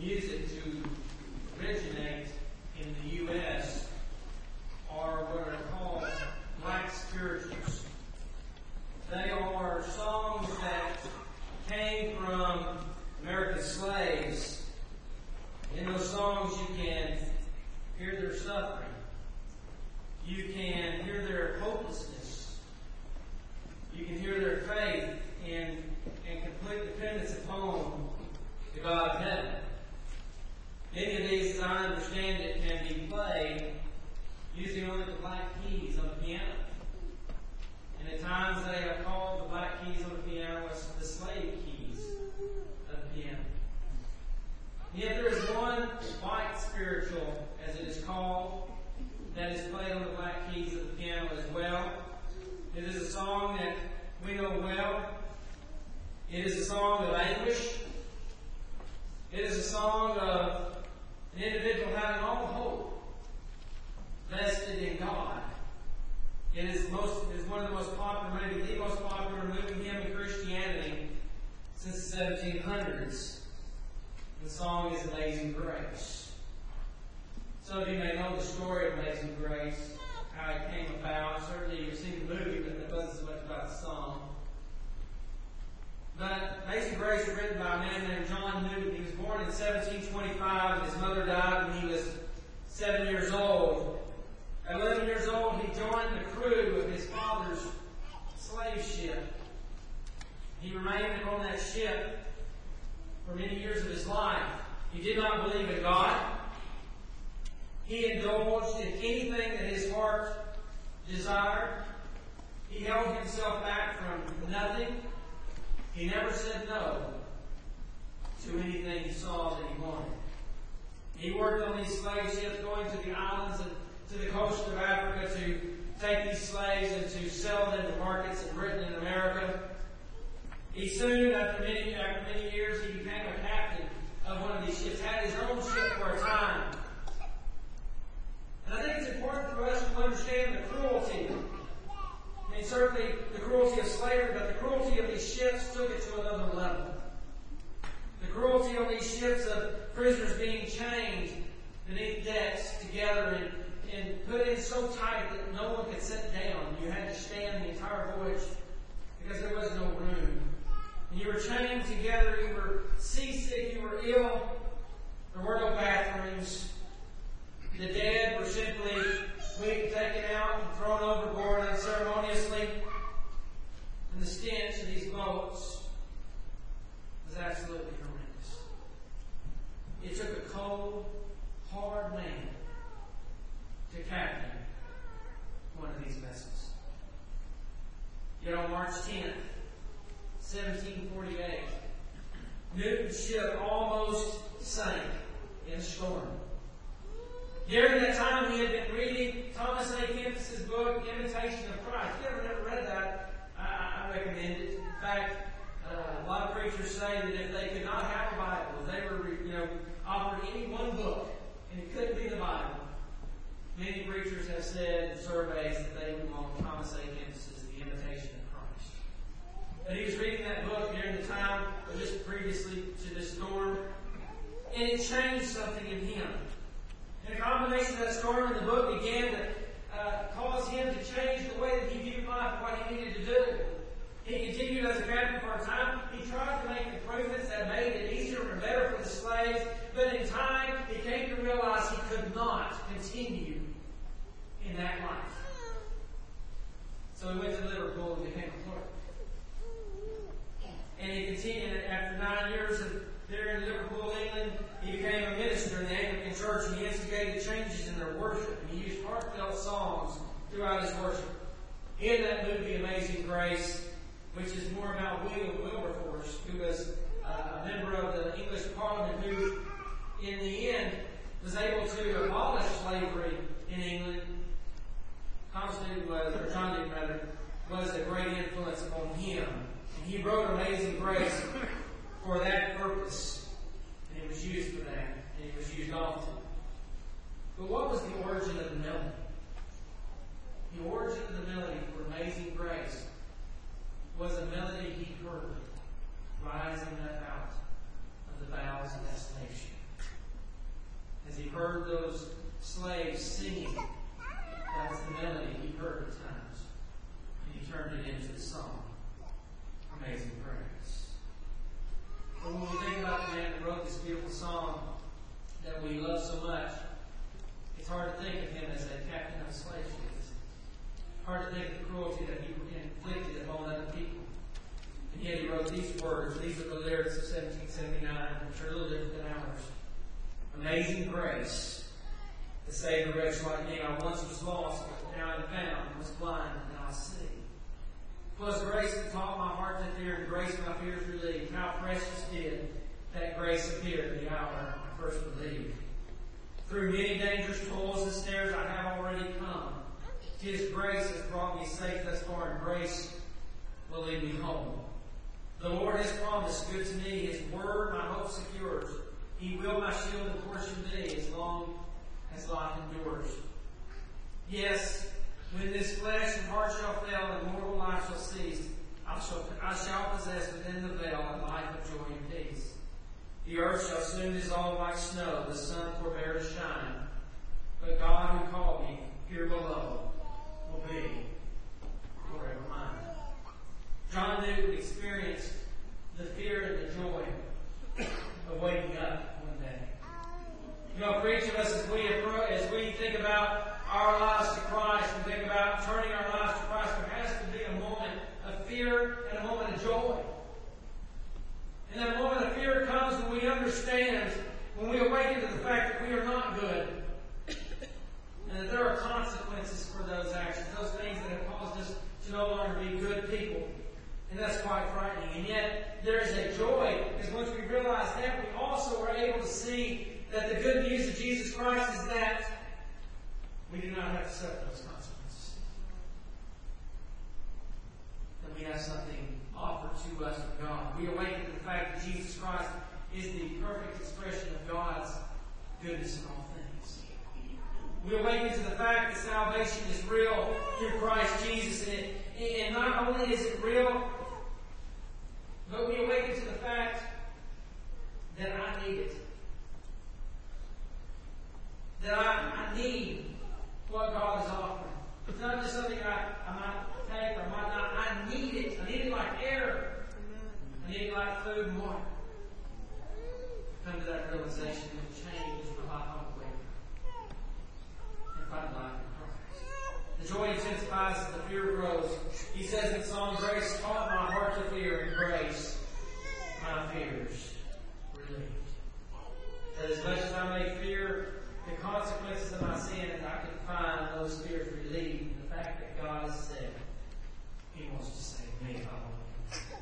music to originate in the U.S. are what are called black spirituals. They are songs that came from American slaves. In those songs you can hear their suffering. You can hear their hopelessness. You can hear their faith and complete dependence upon the God of heaven. Many of these, as I understand it, can be played using only the black keys on the piano. And at times they have called the black keys on the piano as the slave keys of the piano. And yet there is one white spiritual, as it is called, that is played on the black keys of the piano as well. It is a song that we know well. It is a song of anguish. It is a song of an individual having all hope vested in God. It is one of the most popular, maybe the most popular moving hymn in Christianity since the 1700s. The song is Amazing Grace. Some of you may know the story of Amazing Grace, how it came about. Certainly you've seen the movie, but it wasn't so much about the song. But Amazing Grace was written by a man named John Newton. He was born in 1725, and his mother died when he was 7 years old. At 11 years old, he joined the crew of his father's slave ship. He remained on that ship for many years of his life. He did not believe in God. He indulged in anything that his heart desired. He held himself back from nothing. He never said no to anything he saw that he wanted. He worked on these slave ships going to the islands and to the coast of Africa to take these slaves and to sell them to markets in Britain and America. He soon, after many years, he became a captain of one of these ships, had his own ship for a time. And I think it's important for us to understand the cruelty. I mean, certainly the cruelty of slavery, but the cruelty of these ships took it to another level. The cruelty on these ships of prisoners being chained beneath decks together and put in so tight that no one could sit down. You had to stand the entire voyage because there was no room. And you were chained together, you were seasick, you were ill. There were no bathrooms. The dead were simply taken out and thrown overboard unceremoniously. And the stench of these boats was absolutely horrendous. It took a cold, hard man to captain one of these vessels. Yet on March 10th, 1748, Newton's ship almost sank in a storm. During that time, he had been reading Thomas A. Kempis' book, Imitation of Christ. If you ever never read that, I recommend it. In fact, a lot of preachers say that if they could not have a Bible, if they were, offered any one book, and it couldn't be the Bible, many preachers have said in surveys that they would want Thomas A. Kempis' The Imitation of Christ. But he was reading that book during the time of just previously to this storm, and it changed something in him. And a combination of that storm and the book began to cause him to change the way that he viewed life and what he needed to do. He continued as a captain for a time. He tried to make improvements that made it easier and better for the slaves, but in time he came to realize he could not continue in that life. So he went to Liverpool and became a clerk. And he continued after 9 years there in Liverpool, England. He became a minister in the Anglican Church, and he instigated changes in their worship. And he used heartfelt songs throughout his worship. In that movie, Amazing Grace, which is more about William Wilberforce, who was a member of the English Parliament, who, in the end, was able to abolish slavery in England. John Newton was a great influence upon him. And he wrote Amazing Grace for that purpose. And it was used for that. And it was used often. But what was the origin of the melody? The origin of the melody for Amazing Grace was a melody he heard rising up out of the bowels of that slave ship. heard those slaves singing. That was the melody he heard at times. And he turned it into the song. Amazing Grace. But when we think about the man that wrote this beautiful song that we love so much, it's hard to think of him as a captain of slave ships. Hard to think of the cruelty that he inflicted upon other people. And yet he wrote these words. These are the lyrics of 1779, which are a little different than ours. Amazing grace, to save a wretch like me. I once was lost, but now I'm found. Was blind, but now I see. 'Twas grace that taught my heart to fear, and grace my fears relieved. How precious did that grace appear the hour I first believed. Through many dangerous toils and snares I have already come. His grace has brought me safe thus far, and grace will lead me home. The Lord has promised good to me. His word my hope secures. He will my shield and portion be as long as life endures. Yes, when this flesh and heart shall fail and mortal life shall cease, I shall possess within the veil a life of joy and peace. The earth shall soon dissolve like snow, the sun forbear to shine. But God who called me here below will be forever mine. John Newton experienced the fear and the joy of waking up one day. You know, for each of us, as we think about our lives to Christ and think about turning our lives to Christ, there has to be a moment of fear and a moment of joy. And that moment of fear comes when we understand, when we awaken to the fact that we are not good, and that there are consequences for those actions, those things that have caused us to no longer be good people. And that's quite frightening. And yet, there is a joy, because once we realize that, we also are able to see that the good news of Jesus Christ is that we do not have to suffer those consequences. That we have something offered to us from God. We awaken to the fact that Jesus Christ is the perfect expression of God's goodness in all things. We awaken to the fact that salvation is real through Christ Jesus. And not only is it real, but we awaken to the fact that I need it. That I need what God is offering. It's not just something I might take or might not. I need it. I need it like air. I need it like food and water. Come to that realization and change my life on the way. And find life in Christ. The joy intensifies as the fear grows. He says in Psalm, grace taught my heart to fear, and grace my fears relieved. That as much as I may fear the consequences of my sin, and I can find those fears relieved in the fact that God has said He wants to save me if I want Him.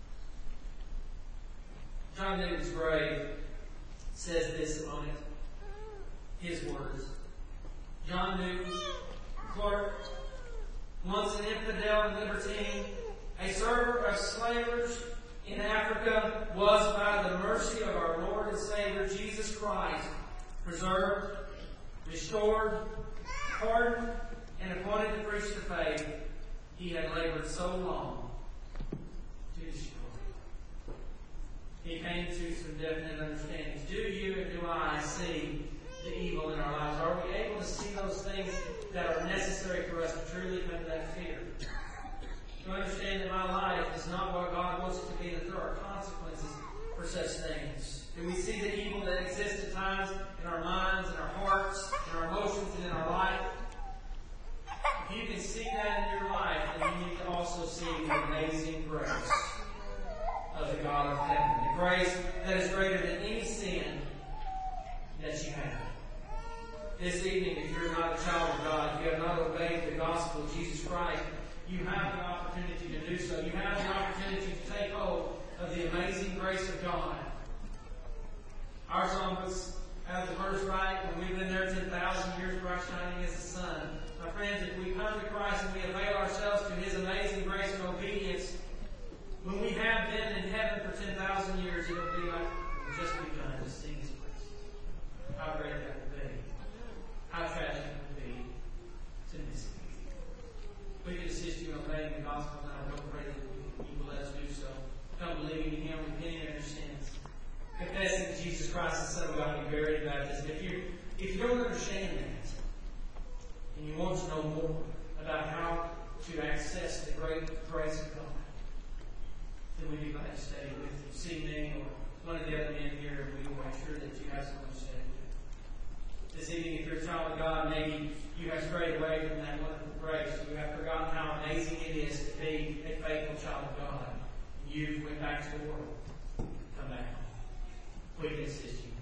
John Newton's grave says this on it. His words. John Newton, clerk, once an infidel and libertine, a server of slavers in Africa, was by the mercy of our Lord and Savior Jesus Christ preserved, restored, pardoned, and appointed to preach the faith he had labored so long to destroy. He came to some definite understandings. Do you and do I see the evil in our lives? Are we able to see those things that are necessary for us to truly come to that fear? To understand that my life is not what God wants it to be, that there are consequences for such things. Do we see the evil that exists at times in our minds, in our hearts, in our emotions, and in our life? If you can see that in your life, then you need to also see the amazing grace of the God of heaven. The grace that is greater than any sin that you have. This evening, if you're not a child of God, if you have not obeyed the gospel of Jesus Christ, you have the opportunity to do so. You have the opportunity to take hold of the amazing grace of God. Our psalmist has the verse right, when we've been there 10,000 years, bright shining as the sun. My friends, if we come to Christ and we avail ourselves to His amazing grace and obedience, when we have been in heaven for 10,000 years, it'll be like we've just begun to sing His praise. How great that would be. How tragic it would be to miss it. We can assist you in obeying the gospel now. I pray that you will let us do so. Come believing in Him, repenting of your sins, confessing that Jesus Christ is the Son of God, and be buried in baptism. If you If you don't understand that, and you want to know more about how to access the great grace of God, then we'd be glad to study with you. See me or one of the other men here, and we will make sure that you have someone to study with. This evening, if you're a child of God, maybe you have strayed away from that wonderful grace. You have forgotten how amazing it is to be a faithful child of God. You went back to the world. Come back home. We can assist you.